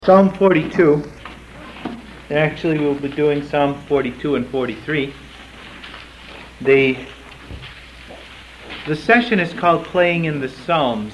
Psalm 42. Actually, we'll be doing Psalm 42 and 43. The session is called Playing in the Psalms.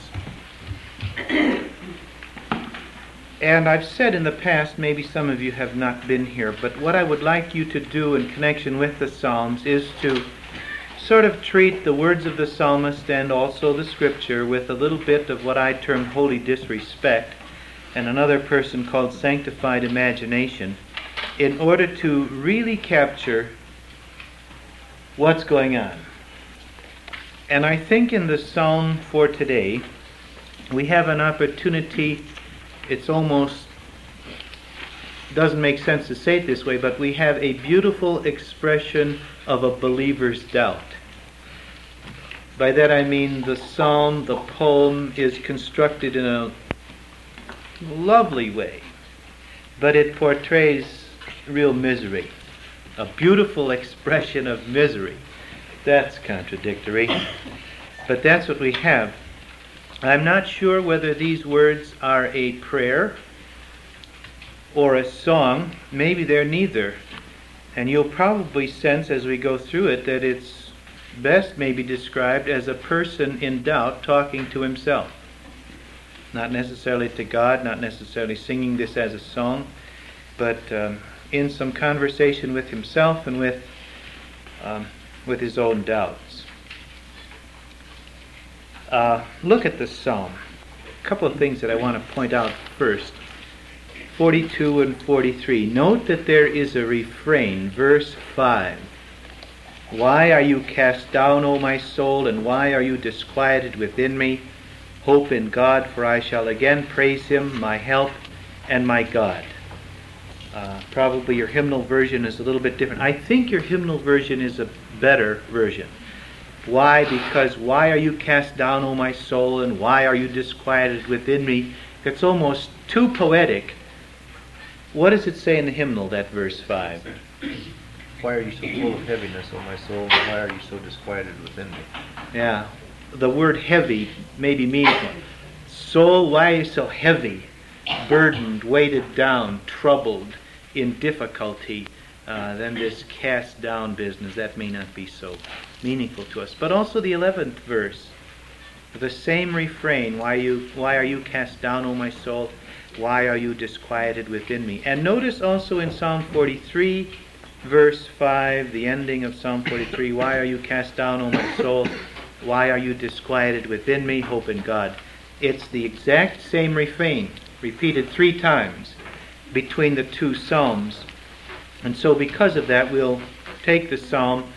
And I've said in the past, maybe some of you have not been here, but what I would like you to do in connection with the Psalms is to sort of treat the words of the psalmist and also the scripture with a little bit of what I term holy disrespect, and another person called sanctified imagination, in order to really capture what's going on. And I think in the psalm for today, we have an opportunity. It's almost doesn't make sense to say it this way, but we have a beautiful expression of a believer's doubt. By that I mean the psalm, the poem, is constructed in a lovely way, but it portrays real misery, a beautiful expression of misery. That's contradictory, but that's what we have. I'm not sure whether these words are a prayer or a song. Maybe they're neither, and you'll probably sense as we go through it that it's best maybe described as a person in doubt talking to himself. Not necessarily to God, not necessarily singing this as a song, but in some conversation with himself and with his own doubts. Look at the psalm. A couple of things that I want to point out first. 42 and 43. Note that there is a refrain, verse 5. Why are you cast down, O my soul, and why are you disquieted within me? Hope in God, for I shall again praise Him, my help and my God. Probably your hymnal version is a little bit different. I think your hymnal version is a better version. Why? Because why are you cast down, O my soul, and why are you disquieted within me? It's almost too poetic. What does it say in the hymnal, that verse 5? Why are you so full of heaviness, O my soul, and why are you so disquieted within me? Yeah. The word heavy may be meaningful. Soul, why are you so heavy, burdened, weighted down, troubled, in difficulty? Then this cast down business, that may not be so meaningful to us. But also the 11th verse, the same refrain, why are you cast down, O my soul? Why are you disquieted within me? And notice also in Psalm 43, verse 5, the ending of Psalm 43, why are you cast down, O my soul? Why are you disquieted within me? Hope in God. It's the exact same refrain, repeated 3 times between the 2 psalms. And so because of that, we'll take the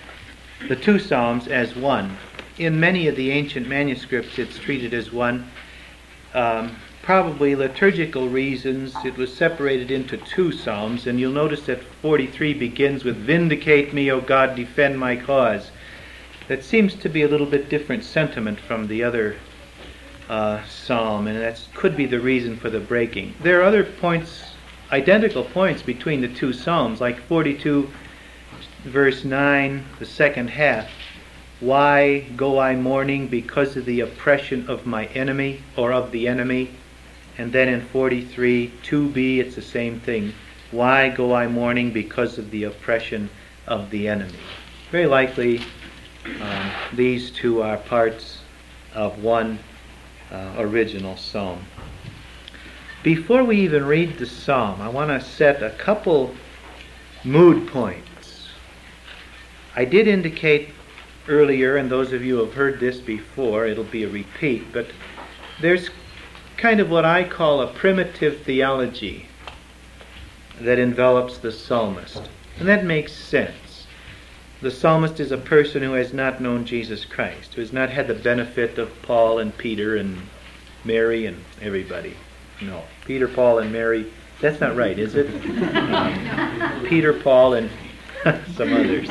2 psalms as one. In many of the ancient manuscripts, it's treated as one. Probably liturgical reasons, it was separated into 2 psalms, and you'll notice that 43 begins with, Vindicate me, O God, defend my cause. That seems to be a little bit different sentiment from the other psalm, and that could be the reason for the breaking. There are other points, identical points between the 2 psalms, like 42, verse 9, the second half. Why go I mourning because of the oppression of my enemy, or of the enemy? And then in 43, 2b, it's the same thing. Why go I mourning because of the oppression of the enemy? Very likely these 2 are parts of one original psalm. Before we even read the psalm, I want to set a couple mood points. I did indicate earlier, and those of you who have heard this before, it'll be a repeat, but there's kind of what I call a primitive theology that envelops the psalmist. And that makes sense. The psalmist is a person who has not known Jesus Christ, who has not had the benefit of Paul and Peter and Mary and everybody. No, Peter, Paul, and Mary, that's not right, is it? Peter, Paul, and some others.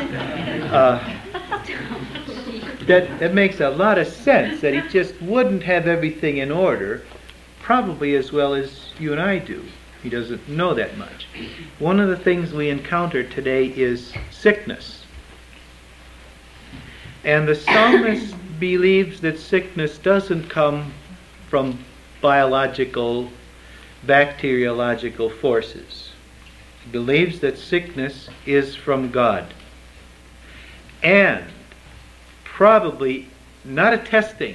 That makes a lot of sense, that he just wouldn't have everything in order, probably as well as you and I do. He doesn't know that much. One of the things we encounter today is sickness. And the psalmist believes that sickness doesn't come from biological bacteriological forces. He believes that sickness is from God. And probably not a testing,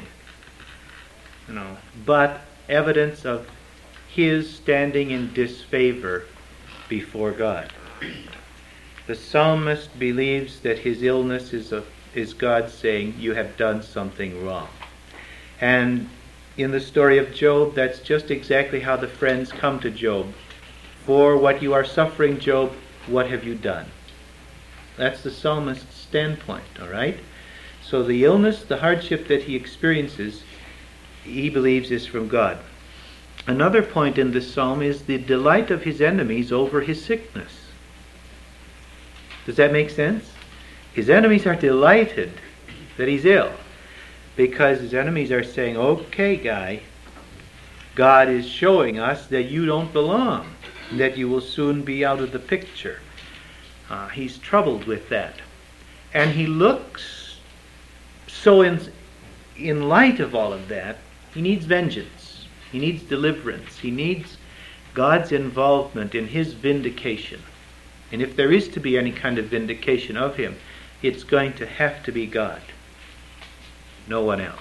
but evidence of his standing in disfavor before God. The psalmist believes that his illness is God saying, you have done something wrong. And in the story of Job, that's just exactly how the friends come to Job. For what you are suffering, Job, what have you done? That's the psalmist's standpoint, all right? So the illness, the hardship that he experiences, he believes is from God. Another point in this psalm is the delight of his enemies over his sickness. Does that make sense? His enemies are delighted that he's ill because his enemies are saying, okay, guy, God is showing us that you don't belong, that you will soon be out of the picture. He's troubled with that. And he looks, so in light of all of that, he needs vengeance. He needs deliverance. He needs God's involvement in his vindication. And if there is to be any kind of vindication of him, it's going to have to be God. No one else.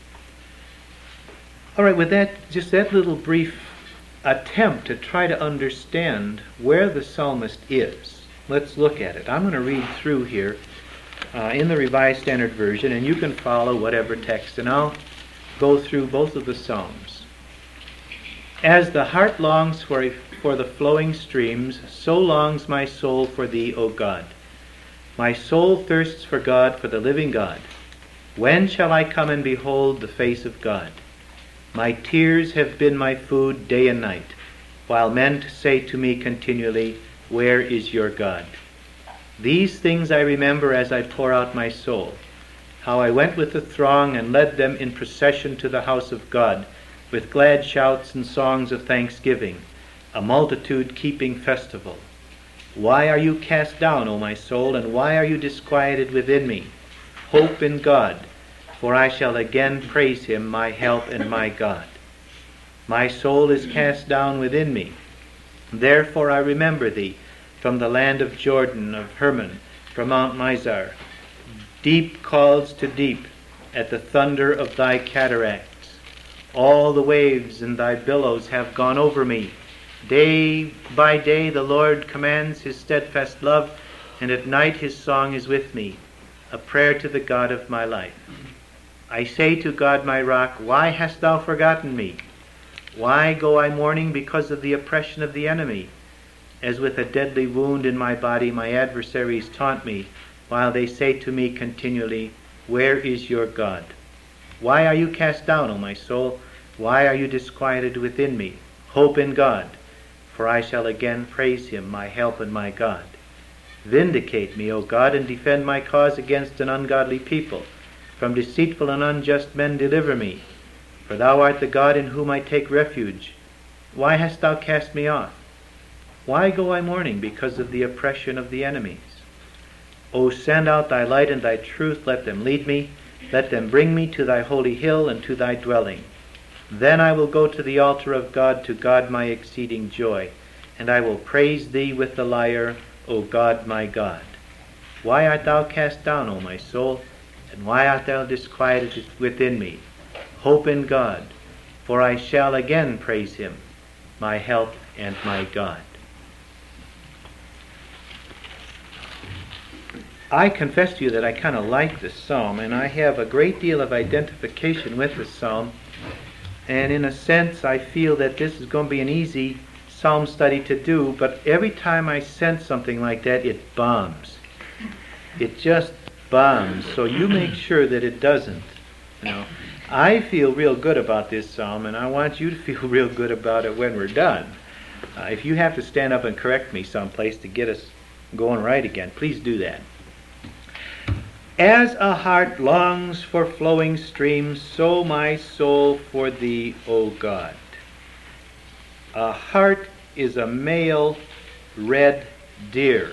All right, with that, just that little brief attempt to try to understand where the psalmist is, let's look at it. I'm going to read through here in the Revised Standard Version, and you can follow whatever text, and I'll go through both of the Psalms. As the heart longs for the flowing streams, so longs my soul for thee, O God. My soul thirsts for God, for the living God. When shall I come and behold the face of God? My tears have been my food day and night, while men say to me continually, where is your God? These things I remember as I pour out my soul, how I went with the throng and led them in procession to the house of God, with glad shouts and songs of thanksgiving, a multitude keeping festival. Why are you cast down, O my soul, and why are you disquieted within me? Hope in God, for I shall again praise him, my help and my God. My soul is cast down within me. Therefore I remember thee from the land of Jordan, of Hermon, from Mount Mizar. Deep calls to deep at the thunder of thy cataracts. All the waves in thy billows have gone over me. Day by day the Lord commands his steadfast love, and at night his song is with me, a prayer to the God of my life. I say to God my rock, why hast thou forgotten me? Why go I mourning because of the oppression of the enemy? As with a deadly wound in my body, my adversaries taunt me, while they say to me continually, where is your God? Why are you cast down, O my soul? Why are you disquieted within me? Hope in God, for I shall again praise him, my help and my God. Vindicate me, O God, and defend my cause against an ungodly people. From deceitful and unjust men deliver me. For thou art the God in whom I take refuge. Why hast thou cast me off? Why go I mourning because of the oppression of the enemies? O send out thy light and thy truth, let them lead me. Let them bring me to thy holy hill and to thy dwelling. Then I will go to the altar of God, to God my exceeding joy, and I will praise thee with the lyre, O God my God. Why art thou cast down, O my soul? And why art thou disquieted within me? Hope in God, for I shall again praise him, my help and my God. I confess to you that I kind of like this psalm, and I have a great deal of identification with this psalm. And in a sense, I feel that this is going to be an easy psalm study to do, but every time I sense something like that, it bombs. It just bombs. So you make sure that it doesn't. I feel real good about this psalm, and I want you to feel real good about it when we're done. If you have to stand up and correct me someplace to get us going right again, please do that. As a heart longs for flowing streams, so my soul for thee, O God. A hart is a male red deer,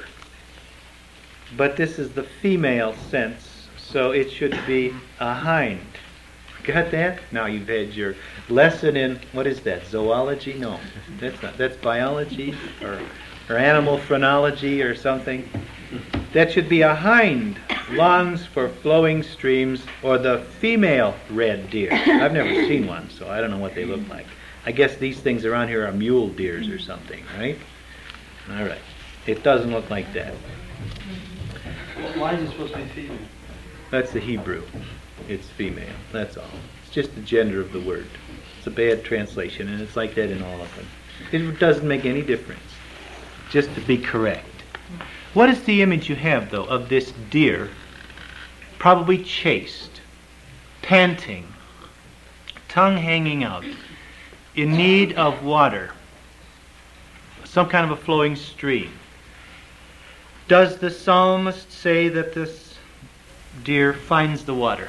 but this is the female sense, so it should be a hind. Got that? Now you've had your lesson in, what is that, zoology? No, that's not. That's biology or animal phrenology or something. That should be a hind longs for flowing streams, or the female red deer. I've never seen one, so I don't know what they look like. I guess these things around here are mule deers or something, right? All right. It doesn't look like that. Why is it supposed to be female? That's the Hebrew. It's female. That's all. It's just the gender of the word. It's a bad translation, and it's like that in all of them. It doesn't make any difference. Just to be correct. What is the image you have, though, of this deer, probably chased, panting, tongue hanging out, in need of water, some kind of a flowing stream? Does the psalmist say that this deer finds the water?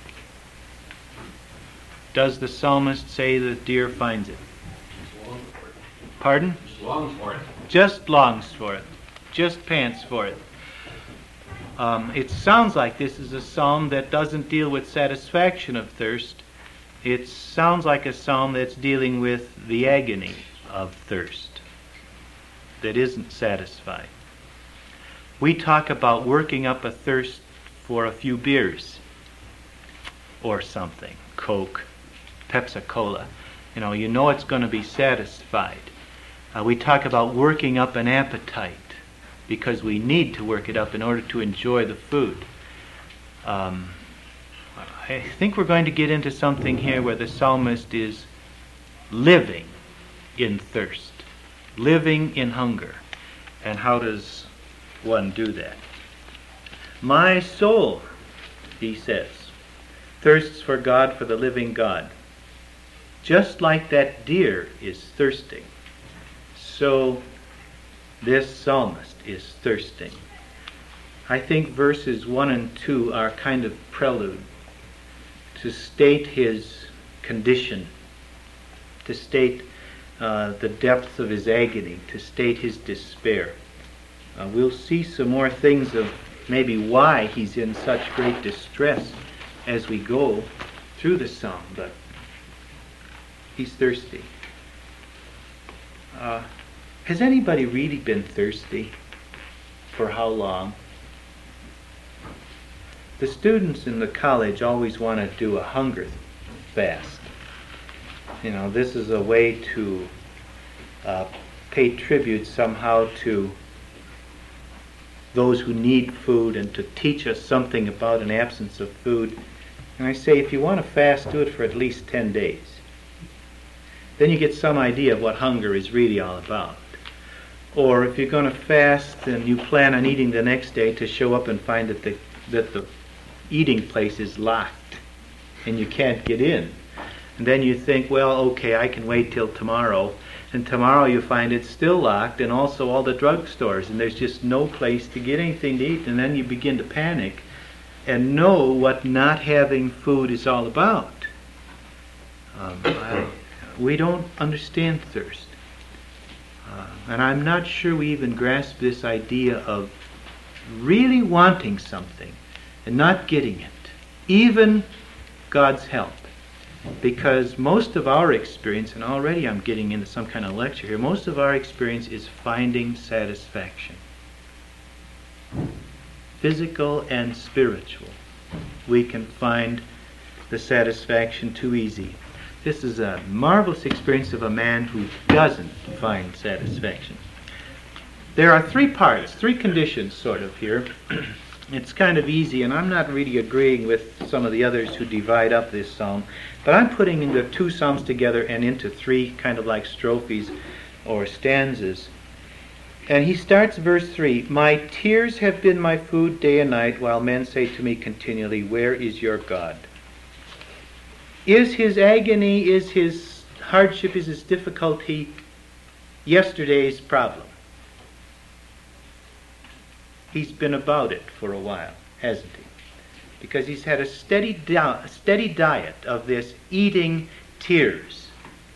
Does the psalmist say the deer finds it? Pardon? Just longs for it. Just longs for it. Just pants for it. It sounds like this is a psalm that doesn't deal with satisfaction of thirst. It sounds like a psalm that's dealing with the agony of thirst that isn't satisfied. We talk about working up a thirst for a few beers or something, Coke, Pepsi-Cola. You know it's going to be satisfied. We talk about working up an appetite because we need to work it up in order to enjoy the food. I think we're going to get into something here where the psalmist is living in thirst, living in hunger. And how does one do that? My soul, he says, thirsts for God, for the living God. Just like that deer is thirsting, so this psalmist is thirsting. I think verses 1 and 2 are kind of prelude to state his condition, to state the depth of his agony, to state his despair. We'll see some more things of maybe why he's in such great distress as we go through the psalm, but he's thirsty. Has anybody really been thirsty? For how long? The students in the college always want to do a hunger fast. This is a way to pay tribute somehow to those who need food and to teach us something about an absence of food. And I say, if you want to fast, do it for at least 10 days. Then you get some idea of what hunger is really all about. Or if you're going to fast and you plan on eating the next day, to show up and find that the eating place is locked and you can't get in. And then you think, well, okay, I can wait till tomorrow. And tomorrow you find it's still locked, and also all the drugstores, and there's just no place to get anything to eat. And then you begin to panic and know what not having food is all about. We don't understand thirst. And I'm not sure we even grasp this idea of really wanting something and not getting it, even God's help. Because most of our experience, and already I'm getting into some kind of lecture here, most of our experience is finding satisfaction. Physical and spiritual. We can find the satisfaction too easy. This is a marvelous experience of a man who doesn't find satisfaction. There are three parts, three conditions sort of here. It's kind of easy, and I'm not really agreeing with some of the others who divide up this psalm, but I'm putting the two psalms together and into three kind of like strophes or stanzas. And he starts verse 3, "My tears have been my food day and night, while men say to me continually, 'Where is your God?'" Is his agony, is his hardship, is his difficulty yesterday's problem? He's been about it for a while, hasn't he? Because he's had a steady diet of this eating tears.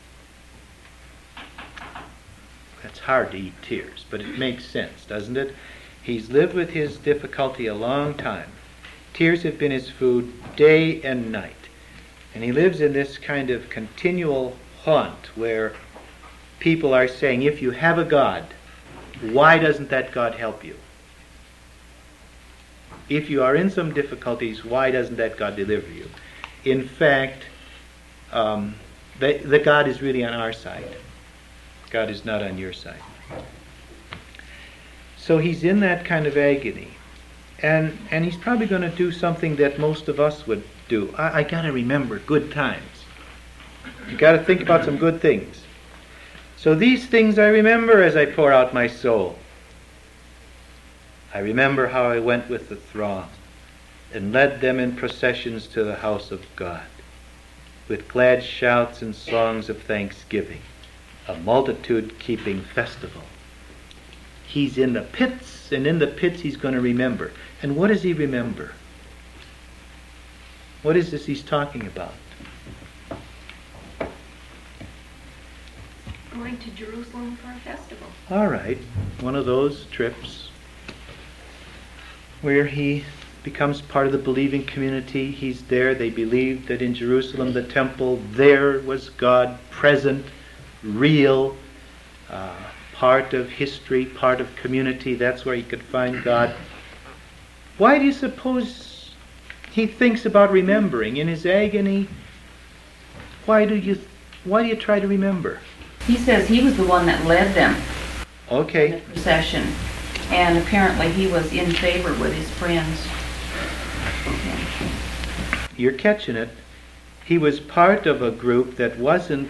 That's hard to eat tears, but it makes sense, doesn't it? He's lived with his difficulty a long time. Tears have been his food day and night. And he lives in this kind of continual haunt where people are saying, if you have a God, why doesn't that God help you? If you are in some difficulties, why doesn't that God deliver you? In fact, the God is really on our side. God is not on your side. So he's in that kind of agony. And he's probably going to do something that most of us would do. I got to remember good times. You got to think about some good things. So these things I remember as I pour out my soul. I remember how I went with the throng and led them in processions to the house of God, with glad shouts and songs of thanksgiving, a multitude keeping festival. He's in the pits, and in the pits he's going to remember. And what does he remember? What is this he's talking about? Going to Jerusalem for a festival. All right, one of those trips where he becomes part of the believing community. He's there. They believed that in Jerusalem, the temple, there was God present, real, part of history, part of community. That's where he could find God. Why do you suppose he thinks about remembering in his agony? Why do you try to remember? He says he was the one that led them in Okay. the procession, and apparently he was in favor with his friends. You're catching it. He was part of a group that wasn't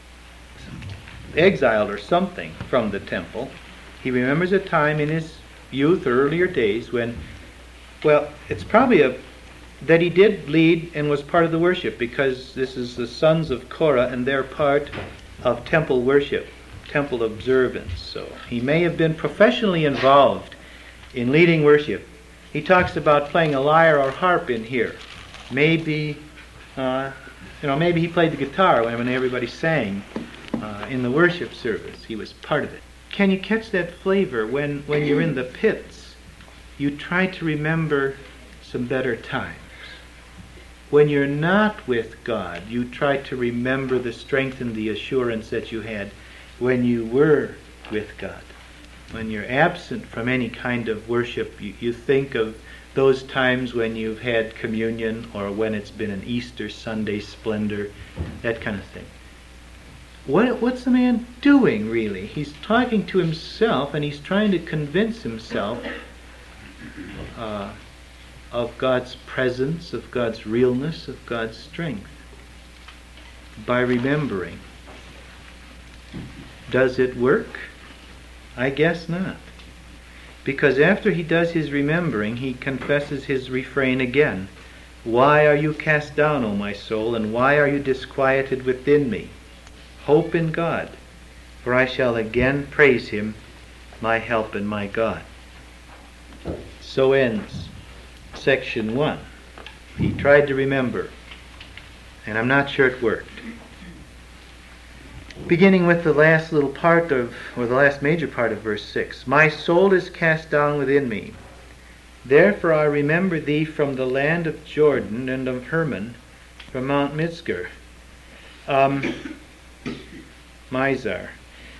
exiled or something from the temple. He remembers a time in his youth or earlier days when, well, it's probably that he did lead and was part of the worship, because this is the sons of Korah and they're part of temple worship, temple observance. So he may have been professionally involved in leading worship. He talks about playing a lyre or harp in here. Maybe, maybe he played the guitar when everybody sang in the worship service. He was part of it. Can you catch that flavor when you're in the pits? You try to remember some better times. When you're not with God, you try to remember the strength and the assurance that you had when you were with God. When you're absent from any kind of worship, you think of those times when you've had communion or when it's been an Easter Sunday splendor, that kind of thing. What's the man doing, really? He's talking to himself, and he's trying to convince himself of God's presence, of God's realness, of God's strength by remembering. Does it work? I guess not. Because after he does his remembering, he confesses his refrain again. Why are you cast down, O my soul, and why are you disquieted within me? Hope in God, for I shall again praise him, my help and my God. So ends section 1. He tried to remember, and I'm not sure it worked. Beginning with the last little part of, or the last major part of verse 6. My soul is cast down within me. Therefore I remember thee from the land of Jordan and of Hermon, from Mount Mizar. Mizar.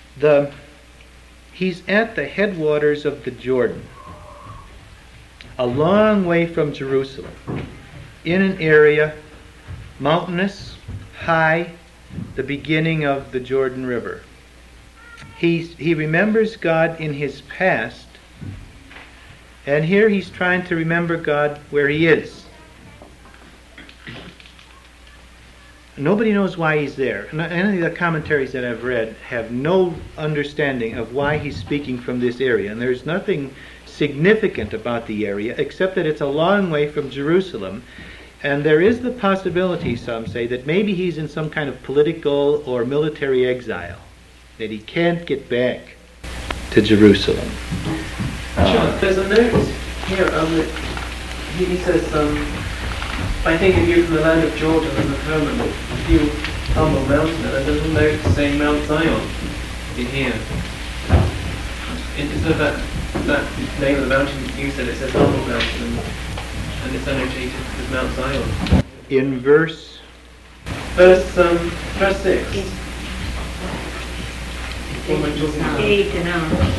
He's at the headwaters of the Jordan, a long way from Jerusalem, in an area mountainous, high, the beginning of the Jordan River. He remembers God in his past, and here he's trying to remember God where he is. Nobody knows why he's there. Any of the commentaries that I've read have no understanding of why he's speaking from this area, and there's nothing significant about the area except that it's a long way from Jerusalem. And there is the possibility, some say, that maybe he's in some kind of political or military exile, that he can't get back to Jerusalem. Sure, there's a note here. He says, I think of you from the land of Jordan and of Hermon, you humble mountain. And there's a note saying Mount Zion in here. Instead of that name of the mountain you said, it says humble mountain, and it's annotated as Mount Zion. In verse Verse 6. What am I talking about? 8 and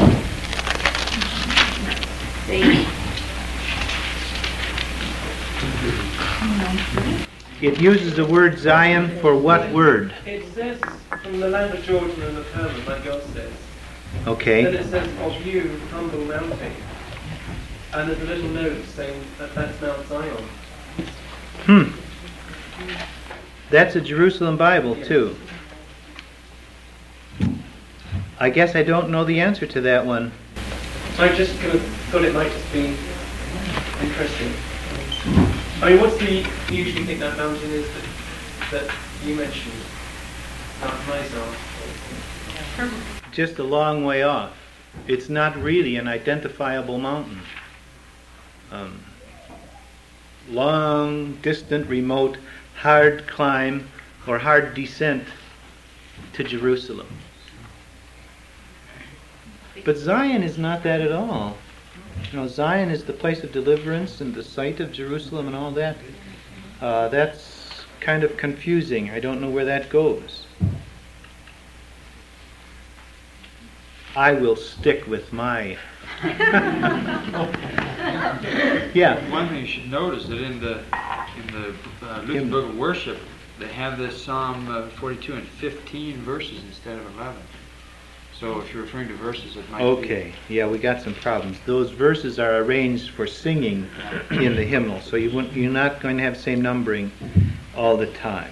It uses the word Zion for what word? It says from the land of Jordan and the Hermon, like God says. Then Okay. it says, of you, humble mountain. And there's a little note saying that that's Mount Zion. That's a Jerusalem Bible, too. I guess I don't know the answer to that one. So I just kind of thought it might just be interesting. I mean, do you usually think that mountain is that you mentioned? Mount Mizar. Just a long way off. It's not really an identifiable mountain. Long, distant, remote, hard climb or hard descent to Jerusalem. But Zion is not that at all. You know, Zion is the place of deliverance and the site of Jerusalem and all that. That's kind of confusing. I don't know where that goes. I will stick with my... Yeah. One thing you should notice that in the Lutheran Book of Worship, they have this Psalm 42 in 15 verses instead of 11. So if you're referring to verses, it might be... Okay, yeah, we got some problems. Those verses are arranged for singing in the hymnal, so you're not going to have the same numbering all the time.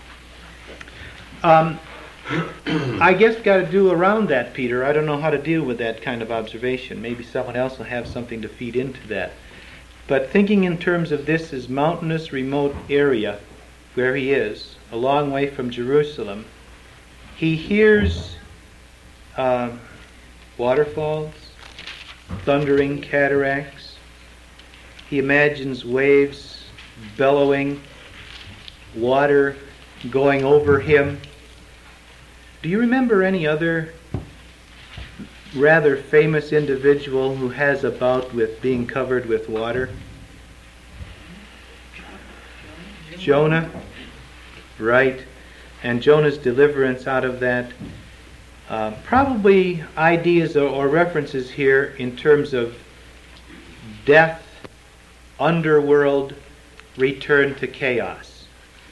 I guess got to do around that, Peter. I don't know how to deal with that kind of observation. Maybe someone else will have something to feed into that. But thinking in terms of this as mountainous, remote area where he is, a long way from Jerusalem, he hears waterfalls, thundering cataracts. He imagines waves bellowing, water going over him. Do you remember any other rather famous individual who has a bout with being covered with water? Jonah? Right. And Jonah's deliverance out of that. Probably ideas or references here in terms of death, underworld, return to chaos.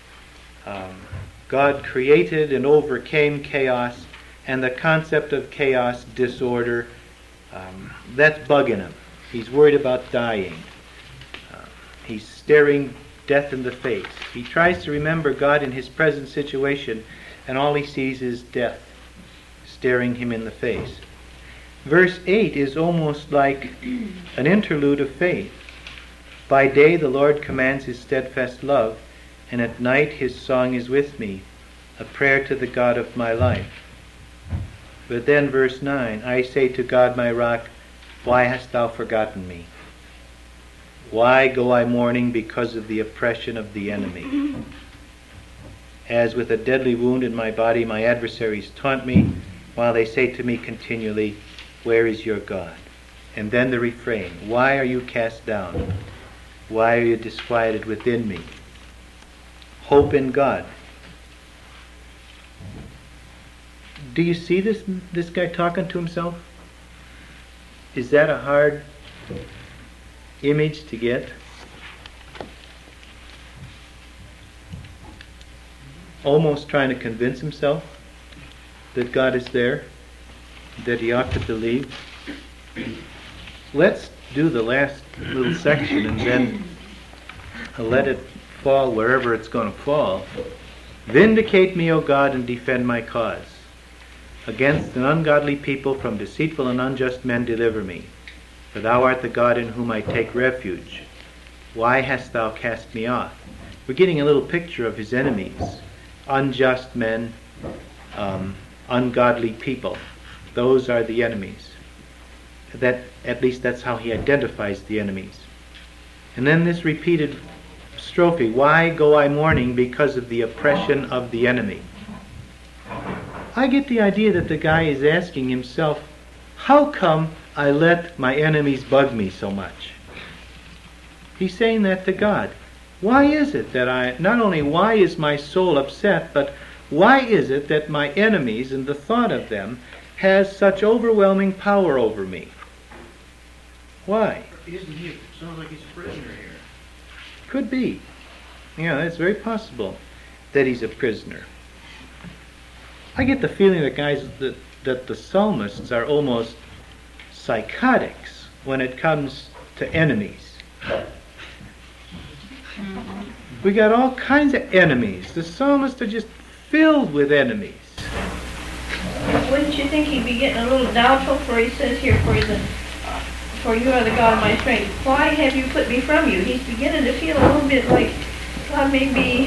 God created and overcame chaos, and the concept of chaos, disorder, that's bugging him. He's worried about dying. He's staring death in the face. He tries to remember God in his present situation, and all he sees is death staring him in the face. Verse 8 is almost like an interlude of faith. By day the Lord commands his steadfast love, and at night his song is with me, a prayer to the God of my life. But then verse 9, I say to God my rock, why hast thou forgotten me? Why go I mourning because of the oppression of the enemy? As with a deadly wound in my body my adversaries taunt me, while they say to me continually, where is your God? And then the refrain, why are you cast down? Why are you disquieted within me? Hope in God. Do you see this guy talking to himself? Is that a hard image to get? Almost trying to convince himself that God is there, that he ought to believe. Let's do the last little section and then let it fall wherever it's going to fall. Vindicate me, O God, and defend my cause. Against an ungodly people, from deceitful and unjust men, deliver me. For thou art the God in whom I take refuge. Why hast thou cast me off? We're getting a little picture of his enemies. Unjust men, ungodly people. Those are the enemies. At least that's how he identifies the enemies. And then this repeated strophe, why go I mourning because of the oppression of the enemy? I get the idea that the guy is asking himself, how come I let my enemies bug me so much? He's saying that to God. Why is it that not only why is my soul upset, but why is it that my enemies and the thought of them has such overwhelming power over me? Why? Sounds like he's a prisoner here. Could be. Yeah, it's very possible that he's a prisoner. I get the feeling that the psalmists are almost psychotics when it comes to enemies. We got all kinds of enemies. The psalmists are just filled with enemies. Wouldn't you think he'd be getting a little doubtful, for he says here, for you are the God of my strength. Why have you put me from you? He's beginning to feel a little bit like God may be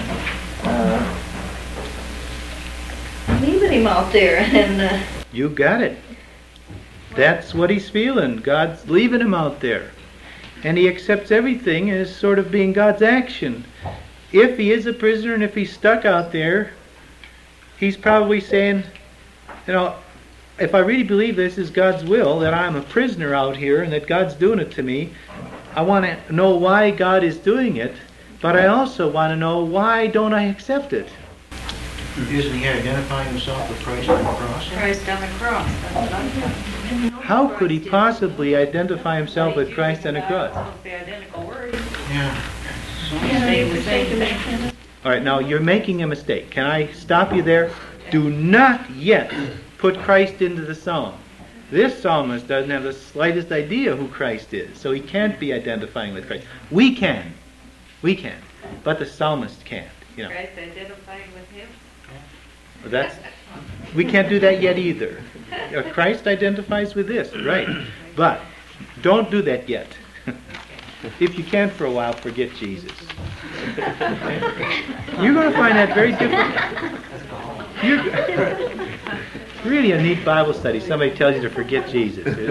leaving him out there. And You got it. That's what he's feeling. God's leaving him out there. And he accepts everything as sort of being God's action. If he is a prisoner and if he's stuck out there, he's probably saying, if I really believe this is God's will, that I'm a prisoner out here and that God's doing it to me, I want to know why God is doing it, but I also want to know why don't I accept it. Isn't he identifying himself with Christ on the cross? Christ on the cross. That's what I'm talking about. How could he possibly identify himself with Christ on the cross? The identical words. Yeah. Say the same thing. All right, now you're making a mistake. Can I stop you there? Do not yet put Christ into the psalm. This psalmist doesn't have the slightest idea who Christ is, so he can't be identifying with Christ. We can, but the psalmist can't. Christ identifying with him. We can't do that yet either. Christ identifies with this, right? But don't do that yet. If you can for a while, forget Jesus. You're going to find that very difficult. Really a neat Bible study. Somebody tells you to forget Jesus, isn't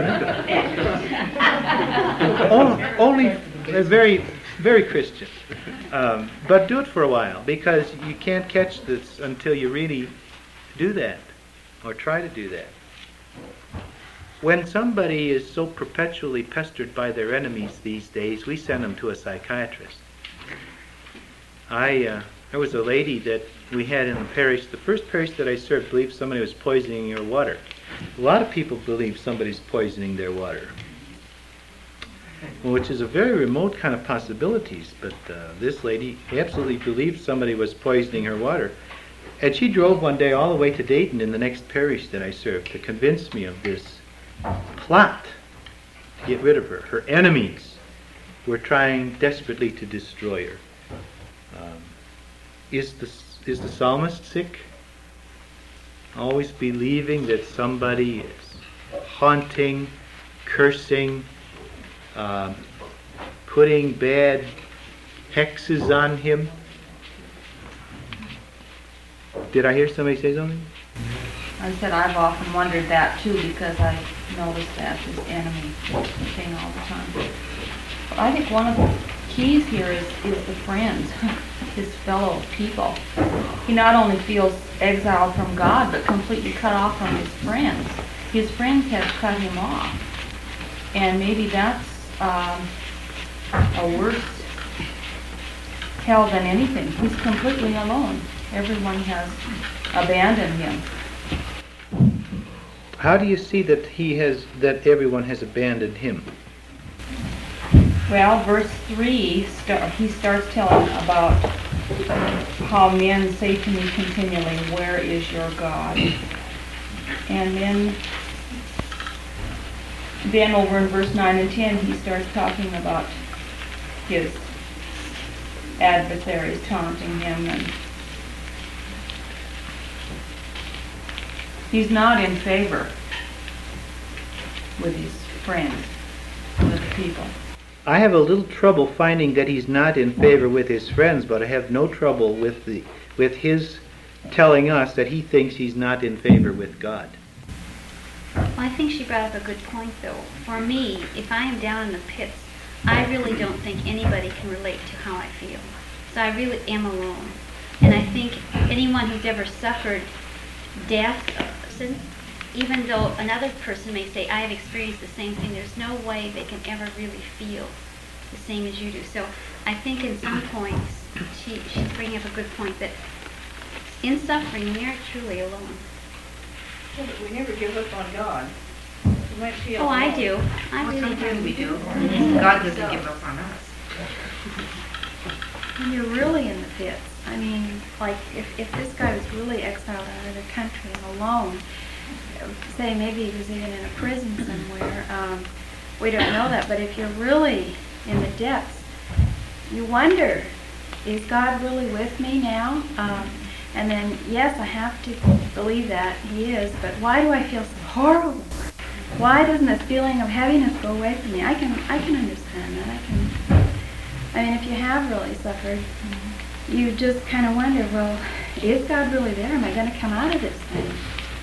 it? Only very, very Christian. But do it for a while, because you can't catch this until you really do that, or try to do that. When somebody is so perpetually pestered by their enemies these days, we send them to a psychiatrist. There was a lady that we had in the parish, the first parish that I served, believed somebody was poisoning her water. A lot of people believe somebody's poisoning their water, which is a very remote kind of possibilities, but this lady absolutely believed somebody was poisoning her water. And she drove one day all the way to Dayton in the next parish that I served to convince me of this plot to get rid of her. Her enemies were trying desperately to destroy her. Is the psalmist sick? Always believing that somebody is haunting, cursing, putting bad hexes on him. Did I hear somebody say something? I said I've often wondered that too, because I noticed that his enemy thing all the time. But I think one of the keys here is the friends, his fellow people. He not only feels exiled from God, but completely cut off from his friends. His friends have cut him off. And maybe that's a worse hell than anything. He's completely alone. Everyone has abandoned him. How do you see that everyone has abandoned him? Well, verse 3, he starts telling about how men say to me continually, "Where is your God?" And then over in verse 9 and 10, he starts talking about his adversaries taunting him, and he's not in favor with his friends, with the people. I have a little trouble finding that he's not in favor with his friends, but I have no trouble with his telling us that he thinks he's not in favor with God. Well, I think she brought up a good point, though. For me, if I am down in the pits, I really don't think anybody can relate to how I feel. So I really am alone. And I think anyone who's ever suffered death, even though another person may say, I have experienced the same thing, there's no way they can ever really feel the same as you do. So I think in some points, she's bringing up a good point that in suffering, we are truly alone. Yeah, but we never give up on God. We might feel Oh, I alone. do. I Well, really sometimes do. we do. God doesn't give up on us. When you're really in the pits, I mean, like if this guy was really exiled out of the country and alone, say maybe he was even in a prison somewhere, we don't know that, but if you're really in the depths, you wonder, is God really with me now? And then, yes, I have to believe that He is, but why do I feel so horrible? Why doesn't this feeling of heaviness go away from me? I can understand that. I mean, if you have really suffered, you just kind of wonder, well, is God really there? Am I going to come out of this thing?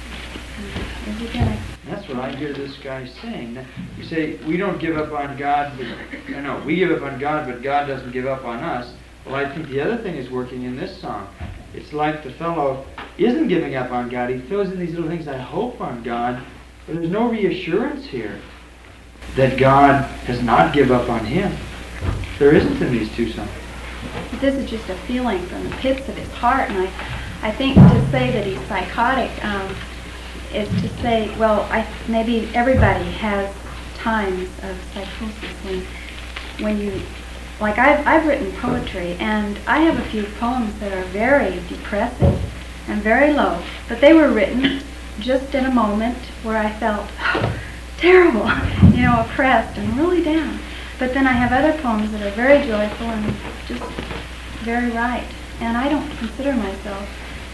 Is He going to... That's what I hear this guy saying. You say, we don't give up on God, but, no, we give up on God, but God doesn't give up on us. Well, I think the other thing is working in this song. It's like the fellow isn't giving up on God. He throws in these little things, I hope on God, but there's no reassurance here that God does not give up on him. There isn't in these two songs. But this is just a feeling from the pits of his heart, and I think to say that he's psychotic is to say, well, maybe everybody has times of psychosis when you, like I've written poetry, and I have a few poems that are very depressing and very low, but they were written just in a moment where I felt terrible, oppressed and really down. But then I have other poems that are very joyful and just very right. And I don't consider myself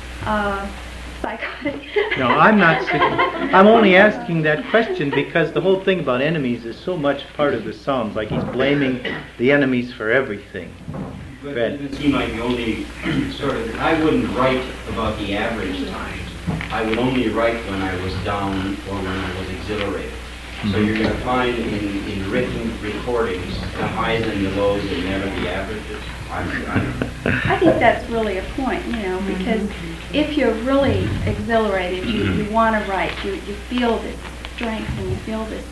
psychotic. No, I'm not. I'm only asking that question because the whole thing about enemies is so much part of the Psalms. Like he's blaming the enemies for everything. But Red. it would seem like the only sort of, I wouldn't write about the average times. I would only write when I was down or when I was exhilarated. So you're going to find in written recordings the highs and the lows and never the averages. I think that's really a point, because if you're really exhilarated, you want to write. You feel this strength and you feel this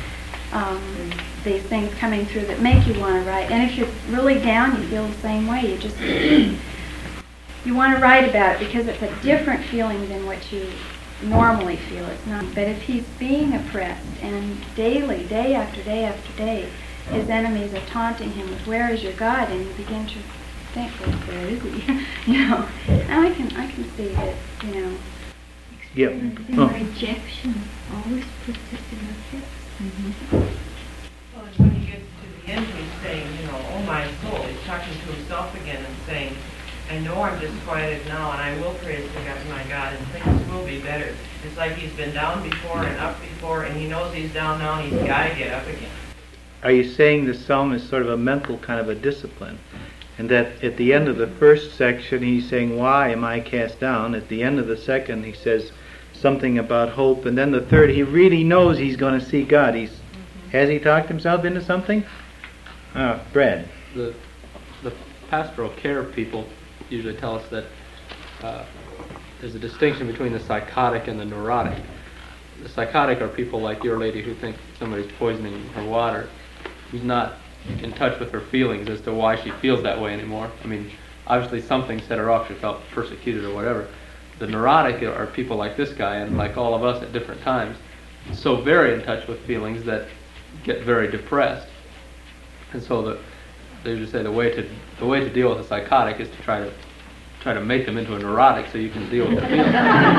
these things coming through that make you want to write. And if you're really down, you feel the same way. You just you want to write about it because it's a different feeling than what you normally feel. It's not. But if he's being oppressed and daily, day after day after day, his enemies are taunting him with, "Where is your God?" and you begin to think, well, where is he? And I can see that, Yep. The rejection always puts us in the pits. Well, and when he gets to the end, he's saying, oh my soul, he's talking to himself again and saying, I know I'm disquieted now, and I will praise my God, and things will be better. It's like he's been down before and up before, and he knows he's down now, and he's got to get up again. Are you saying the psalm is sort of a mental kind of a discipline? And that at the end of the first section he's saying, why am I cast down? At the end of the second he says something about hope. And then the third, he really knows he's going to see God. Has he talked himself into something? Brad. The pastoral care people usually tell us that there's a distinction between the psychotic and the neurotic. The psychotic are people like your lady who think somebody's poisoning her water, who's not in touch with her feelings as to why she feels that way anymore. I mean, obviously something set her off, she felt persecuted or whatever. The neurotic are people like this guy and like all of us at different times, so very in touch with feelings that get very depressed. And so they just say the way to deal with a psychotic is to try to make them into a neurotic so you can deal with the feelings.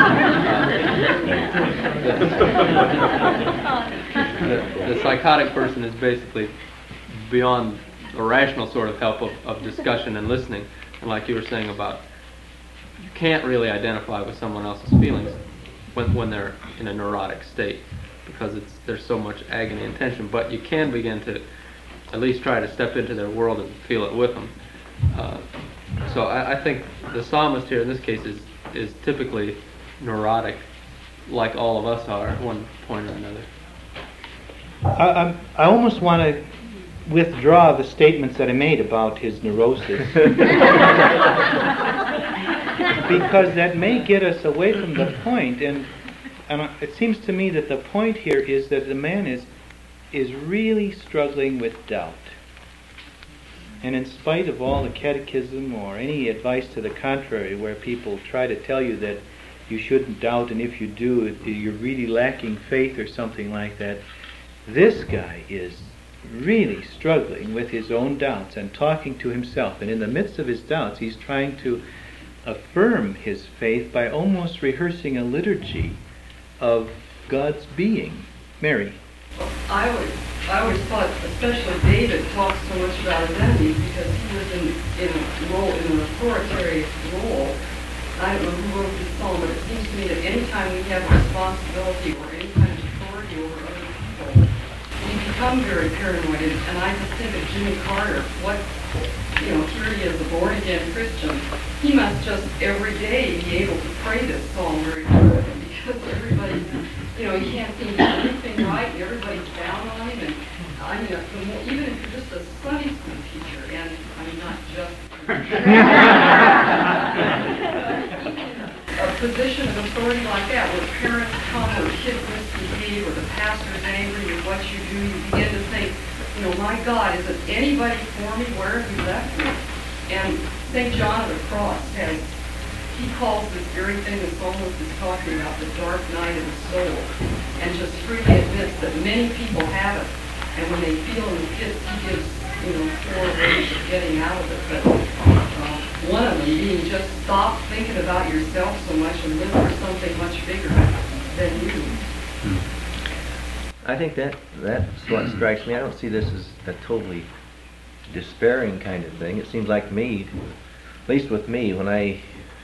The psychotic person is basically beyond a rational sort of help of discussion and listening. And like you were saying about, you can't really identify with someone else's feelings when they're in a neurotic state because there's so much agony and tension. But you can begin to at least try to step into their world and feel it with them. So I think the psalmist here in this case is typically neurotic, like all of us are at one point or another. I almost want to withdraw the statements that I made about his neurosis. Because that may get us away from the point, and it seems to me that the point here is that the man is really struggling with doubt. And in spite of all the catechism or any advice to the contrary, where people try to tell you that you shouldn't doubt, and if you do, you're really lacking faith or something like that, this guy is really struggling with his own doubts and talking to himself. And in the midst of his doubts, he's trying to affirm his faith by almost rehearsing a liturgy of God's being. Mary. I always thought, especially David talks so much about his enemies because he was in an authoritative role. I don't know who wrote this psalm, but it seems to me that anytime we have a responsibility or any kind of authority over other people, we become very paranoid. And I just think of Jimmy Carter. Here he is, a born-again Christian. He must just every day be able to pray this psalm very good because everybody, he can't seem to do anything right, and everybody's down on him. And I mean, even if you're just a Sunday school teacher, and I mean not just a position of authority like that, where parents come or kids misbehave or the pastor's angry with what you do, you begin to think, my God, is it anybody for me? Where have you left me? And St. John of the Cross he calls this very thing the psalmist is talking about, the dark night of the soul, and just freely admits that many people have it. And when they feel in the pits, he gives, 4 ways of getting out of it. But one of them being just stop thinking about yourself so much and live for something much bigger than you. I think that's what strikes me. I don't see this as a totally despairing kind of thing. It seems like me, at least with me, when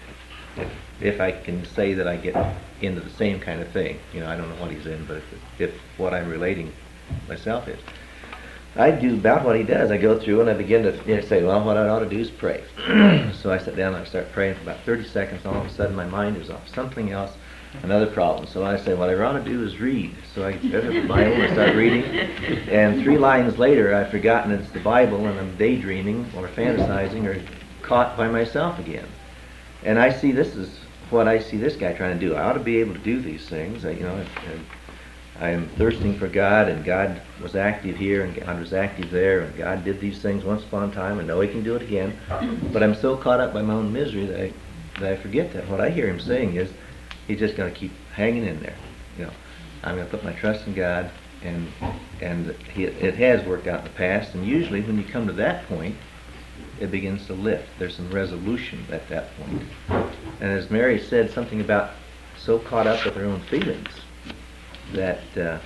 if I can say that I get into the same kind of thing, I don't know what he's in, but if what I'm relating myself is, I do about what he does. I go through and I begin to say, well, what I ought to do is pray. So I sit down and I start praying for about 30 seconds, and all of a sudden my mind is off something else, another problem. So I say, what I ought to do is read. So I get the Bible and I start reading, and 3 lines later I've forgotten it's the Bible, and I'm daydreaming or fantasizing or caught by myself again. And I see this is what I see this guy trying to do. I ought to be able to do these things. I am thirsting for God, and God was active here, and God was active there, and God did these things once upon a time, and know He can do it again. But I'm so caught up by my own misery that I forget that. What I hear Him saying is, He's just going to keep hanging in there. I'm going to put my trust in God, and it has worked out in the past. And usually, when you come to that point, it begins to lift. There's some resolution at that point. And as Mary said, something about so caught up with our own feelings that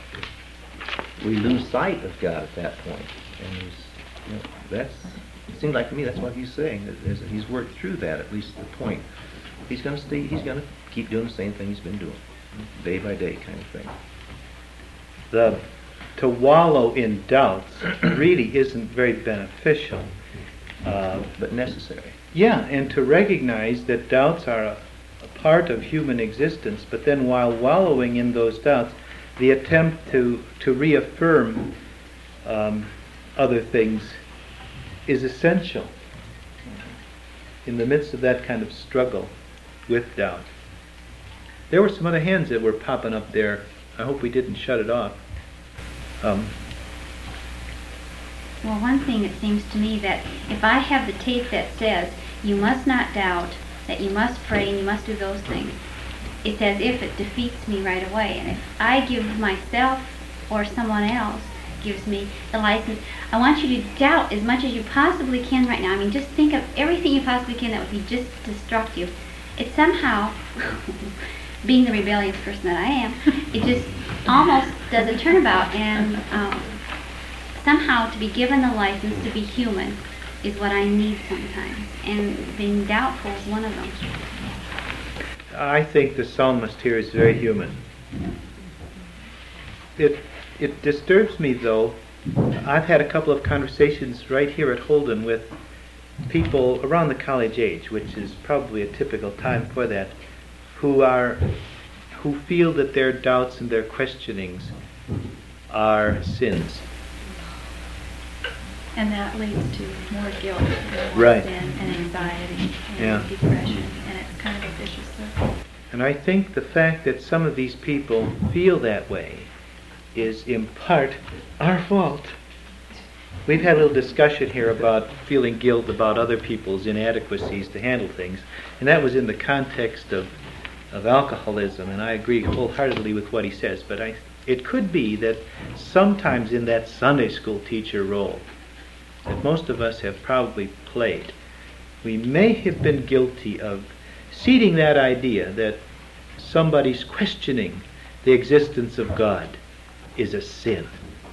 we lose sight of God at that point. And it seems like to me that's what he's saying. Is that he's worked through that, at least the point. He's going to keep doing the same thing he's been doing, day by day kind of thing. To wallow in doubts really isn't very beneficial. But necessary. Yeah, and to recognize that doubts are a part of human existence, but then while wallowing in those doubts, the attempt to reaffirm other things is essential in the midst of that kind of struggle with doubt. There were some other hands that were popping up there. I hope we didn't shut it off. Well, one thing, it seems to me that if I have the tape that says you must not doubt, that you must pray and you must do those things, it's as if it defeats me right away. And if I give myself or someone else gives me the license, I want you to doubt as much as you possibly can right now. I mean, just think of everything you possibly can that would be just destructive. It somehow, being the rebellious person that I am, it just almost does a turnabout, and somehow to be given the license to be human is what I need sometimes, and being doubtful is one of them. I think the psalmist here is very human. It disturbs me, though. I've had a couple of conversations right here at Holden with people around the college age, which is probably a typical time for that, who feel that their doubts and their questionings are sins. And that leads to more guilt and more Right. sin and anxiety and Yeah. depression, and it's kind of a vicious circle. And I think the fact that some of these people feel that way is in part our fault. we've had a little discussion here about feeling guilt about other people's inadequacies to handle things, and that was in the context of alcoholism, and I agree wholeheartedly with what he says, but it could be that sometimes in that Sunday school teacher role that most of us have probably played, we may have been guilty of seeding that idea that somebody's questioning the existence of God is a sin.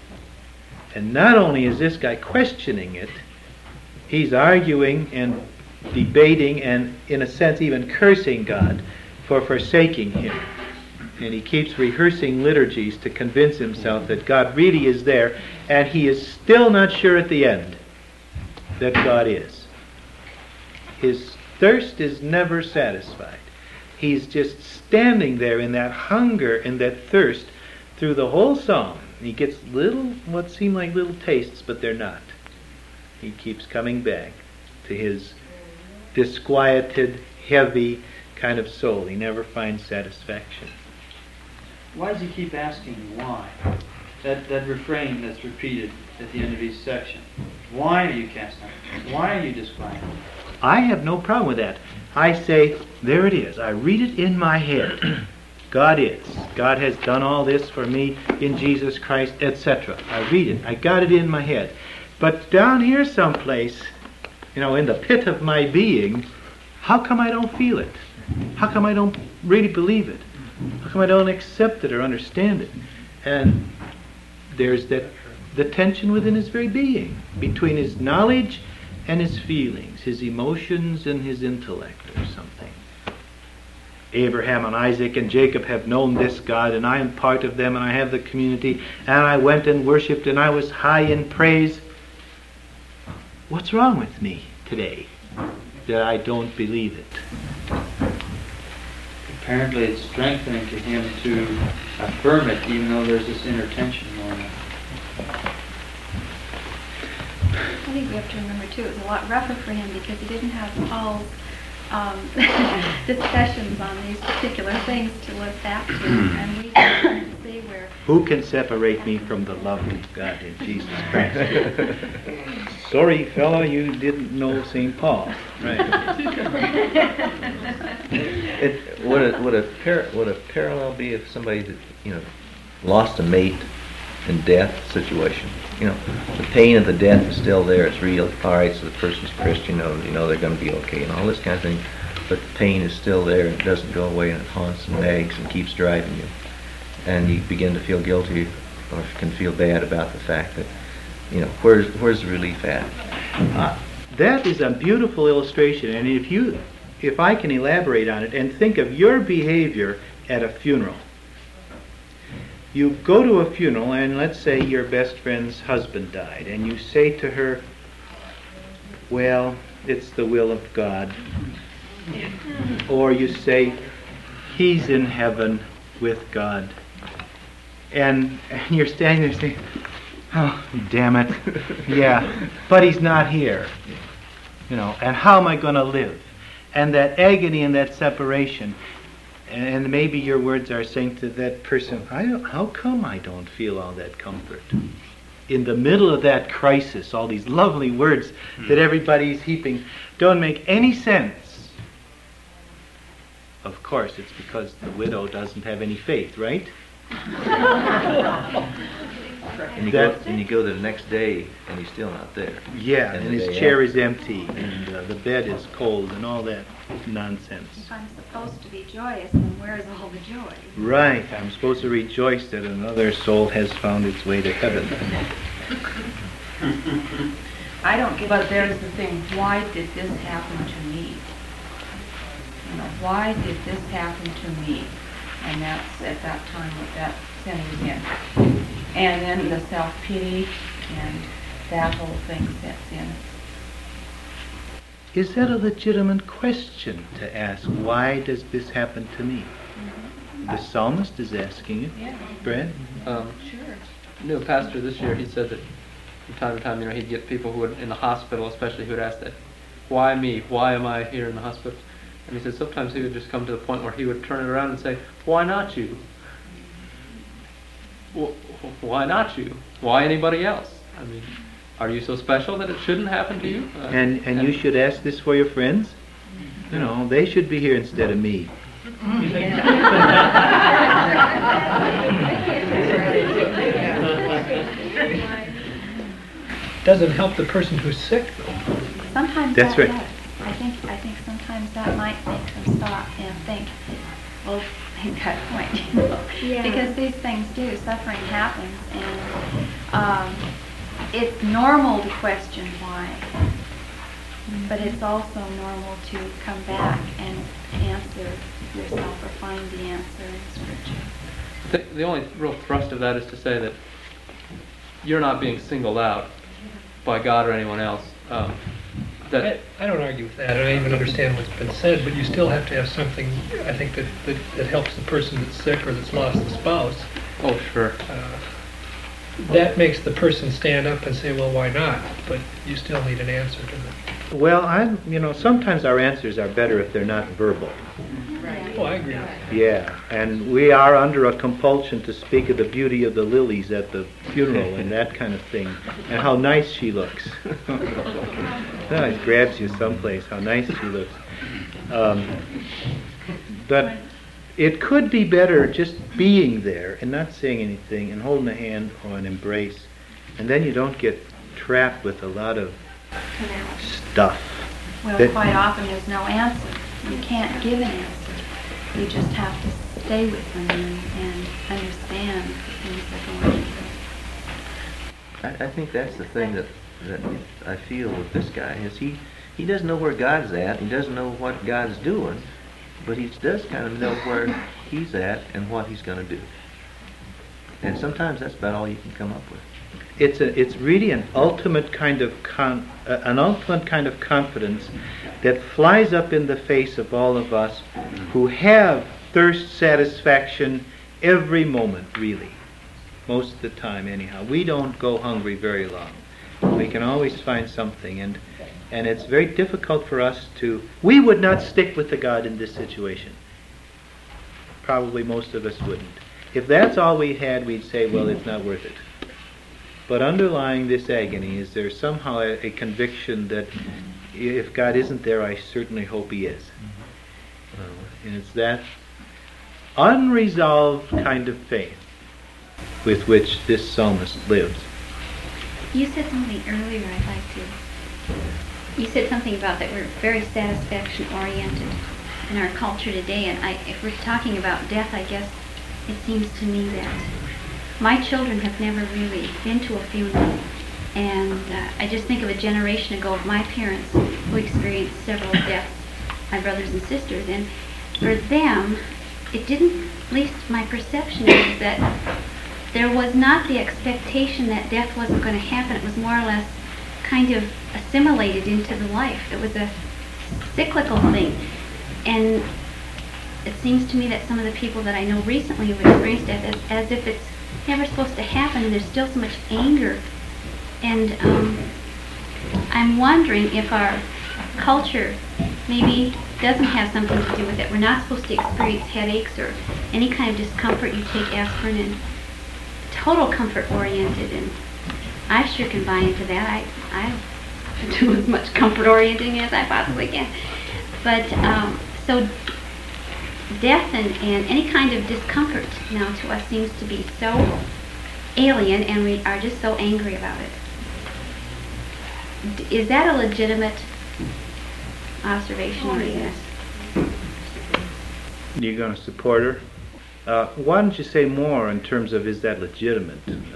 And not only is this guy questioning it, he's arguing and debating and, in a sense, even cursing God for forsaking him. And he keeps rehearsing liturgies to convince himself that God really is there, and he is still not sure at the end that God is. His thirst is never satisfied. He's just standing there in that hunger and that thirst through the whole psalm. He gets what seem like little tastes, but they're not. He keeps coming back to his disquieted, heavy kind of soul. He never finds satisfaction. Why does he keep asking why? That refrain that's repeated at the end of each section. Why are you cast down? Why are you disquieted? I have no problem with that. I say, there it is. I read it in my head. God is. God has done all this for me in Jesus Christ, etc. I read it. I got it in my head. But down here someplace, in the pit of my being, how come I don't feel it? How come I don't really believe it? How come I don't accept it or understand it? And there's the tension within his very being, between his knowledge and his feelings, his emotions and his intellect or something. Abraham and Isaac and Jacob have known this God, and I am part of them, and I have the community, and I went and worshipped, and I was high in praise. What's wrong with me today that I don't believe it? Apparently it's strengthening to him to affirm it, even though there's this inner tension going on. I think we have to remember too, it was a lot rougher for him because he didn't have Paul's discussions on these particular things to look back to, and we can see where... Who can separate me from the love of God in Jesus Christ? Sorry, fella, you didn't know St. Paul. Right. Would a parallel be if somebody that, lost a mate in death situation? The pain of the death is still there. It's real. All right, so the person's Christian. They're going to be okay and all this kind of thing. But the pain is still there and it doesn't go away and it haunts and nags and keeps driving you. And you begin to feel guilty or can feel bad about the fact that, where's the relief at? That is a beautiful illustration, and if I can elaborate on it and think of your behavior at a funeral. You go to a funeral, and let's say your best friend's husband died, and you say to her, well, it's the will of God. Or you say, he's in heaven with God. And you're standing there saying, oh, damn it. Yeah, but he's not here. And how am I going to live? And that agony and that separation. And maybe your words are saying to that person, how come I don't feel all that comfort? In the middle of that crisis, all these lovely words that everybody's heaping don't make any sense. Of course, it's because the widow doesn't have any faith, right? And you go the next day and he's still not there. Yeah, and his chair is empty and the bed is cold and all that nonsense. If I'm supposed to be joyous, then where's all the joy? Right, I'm supposed to rejoice that another soul has found its way to heaven. I don't get. But there's the thing. Why did this happen to me? Why did this happen to me? And that's at that time what that centers in. And then the self-pity and that whole thing sets in. Is that a legitimate question to ask? Why does this happen to me? Mm-hmm. The psalmist is asking it. Yeah. Brad? Sure. Knew a pastor this year, he said that from time to time, he'd get people who would, in the hospital especially, who would ask that, why me? Why am I here in the hospital? And he said sometimes he would just come to the point where he would turn it around and say, why not you? Why not you? Why anybody else? Are you so special that it shouldn't happen to you? And you should ask this for your friends. You know, they should be here instead of me. Doesn't help the person who's sick, though. Sometimes That's that right. does. I think sometimes that might make them stop and think, well, make that point, you know. Yeah. Because these things do, suffering happens, and it's normal to question why, but it's also normal to come back and answer yourself or find the answer in Scripture. The only real thrust of that is to say that you're not being singled out by God or anyone else. I don't argue with that. I don't even understand what's been said, but you still have to have something, I think, that helps the person that's sick or that's lost the spouse. Oh, sure. That makes the person stand up and say, well, why not? But you still need an answer to that. Well, sometimes our answers are better if they're not verbal. Oh, I agree with that. Yeah, and we are under a compulsion to speak of the beauty of the lilies at the funeral and that kind of thing, and how nice she looks. It grabs you someplace, how nice she looks. But it could be better just being there and not saying anything and holding a hand or an embrace, and then you don't get trapped with a lot of stuff. Well, that- quite often there's no answer. You can't give an answer. You just have to stay with them and understand the things that are going on. I think that's the thing that I feel with this guy is he doesn't know where God's at. He doesn't know what God's doing, but he does kind of know where he's at and what he's going to do. And sometimes that's about all you can come up with. It's really an ultimate kind of confidence that flies up in the face of all of us who have thirst satisfaction every moment, really. Most of the time, anyhow. We don't go hungry very long. We can always find something, and it's very difficult for us to... We would not stick with the God in this situation. Probably most of us wouldn't. If that's all we had, we'd say, well, it's not worth it. But underlying this agony is there somehow a conviction that if God isn't there, I certainly hope He is. And it's that unresolved kind of faith with which this psalmist lives. You said something earlier I'd like to. You said something about that we're very satisfaction oriented in our culture today, and if we're talking about death, I guess it seems to me that my children have never really been to a funeral, and I just think of a generation ago of my parents who experienced several deaths, my brothers and sisters, and for them, it didn't, at least my perception is that there was not the expectation that death wasn't going to happen. It was more or less kind of assimilated into the life. It was a cyclical thing, and it seems to me that some of the people that I know recently have experienced death as if it's never supposed to happen, and there's still so much anger. And I'm wondering if our culture maybe doesn't have something to do with it. We're not supposed to experience headaches or any kind of discomfort. You take aspirin and total comfort oriented, and I sure can buy into that. I do as much comfort orienting as I possibly can. But so death and any kind of discomfort now to us seems to be so alien, and we are just so angry about it. Is that a legitimate observation? Or yes. You're going to support her? Why don't you say more in terms of is that legitimate?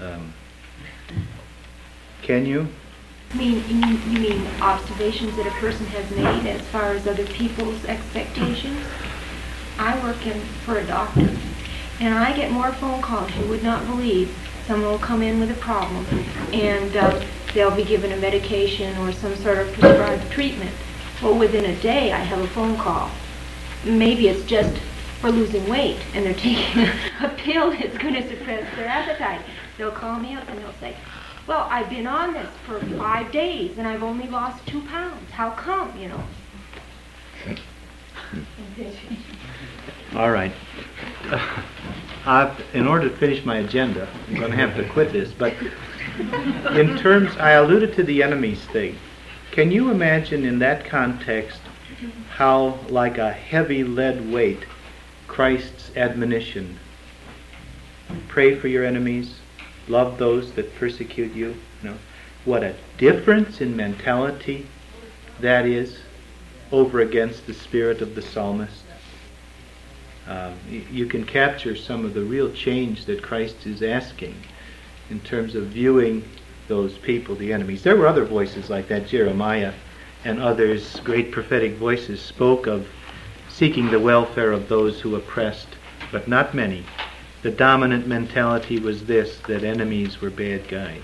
Can you? You mean observations that a person has made as far as other people's expectations? I work for a doctor, and I get more phone calls you would not believe. Someone will come in with a problem, and they'll be given a medication or some sort of prescribed treatment. Well, within a day, I have a phone call. Maybe it's just for losing weight, and they're taking a pill that's going to suppress their appetite. They'll call me up and they'll say, well, I've been on this for 5 days, and I've only lost 2 pounds. How come, you know? All right. In order to finish my agenda, I'm going to have to quit this, but in terms, I alluded to the enemies thing. Can you imagine in that context how, like a heavy lead weight, Christ's admonition, pray for your enemies, love those that persecute you, what a difference in mentality that is over against the spirit of the psalmist. You can capture some of the real change that Christ is asking in terms of viewing those people, the enemies. There were other voices like that. Jeremiah and others, great prophetic voices, spoke of seeking the welfare of those who oppressed, but not many. The dominant mentality was this, that enemies were bad guys.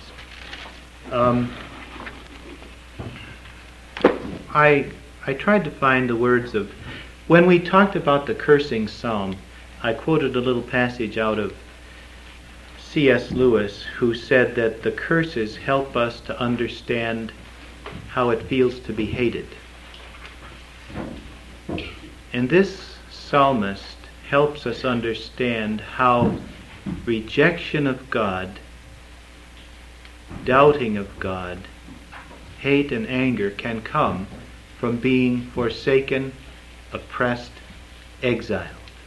I tried to find the words of, when we talked about the cursing psalm, I quoted a little passage out of C.S. Lewis, who said that the curses help us to understand how it feels to be hated. And this psalmist helps us understand how rejection of God, doubting of God, hate and anger can come from being forsaken, oppressed, exiled.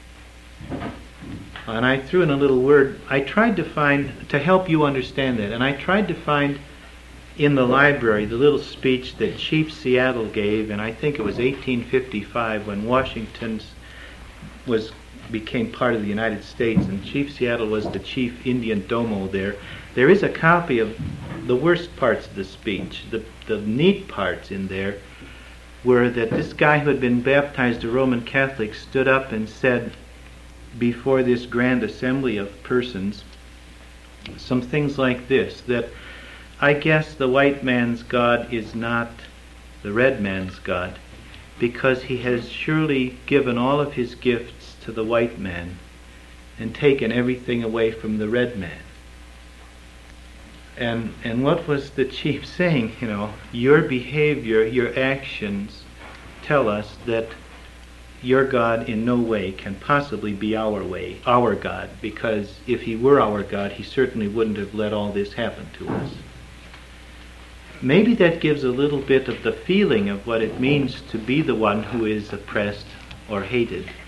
And I threw in a little word. I tried to find, to help you understand that, and I tried to find in the library the little speech that Chief Seattle gave, and I think it was 1855 when Washington became part of the United States, and Chief Seattle was the chief Indian domo there. There is a copy of the worst parts of the speech. The neat parts in there were that this guy who had been baptized a Roman Catholic stood up and said before this grand assembly of persons some things like this, that I guess the white man's God is not the red man's God, because he has surely given all of his gifts to the white man and taken everything away from the red man. And what was the chief saying? Your behavior, your actions tell us that your God in no way can possibly be our God, because if he were our God, he certainly wouldn't have let all this happen to us. Maybe that gives a little bit of the feeling of what it means to be the one who is oppressed or hated.